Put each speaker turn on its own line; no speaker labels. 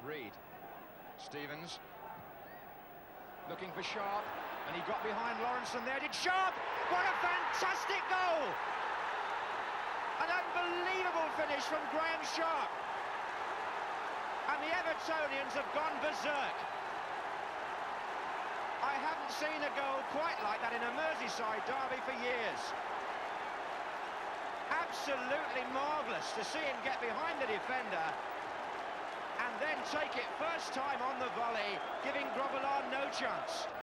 Reed. Stevens. Looking for Sharp, and he got behind Lawrenson there. Did Sharp? What a fantastic goal! An unbelievable finish from Graham Sharp. And the Evertonians have gone berserk. I haven't seen a goal quite like that in a Merseyside derby for years. Absolutely marvellous to see him get behind the defender and then take it first time on the volley, giving Grobbelaar no chance.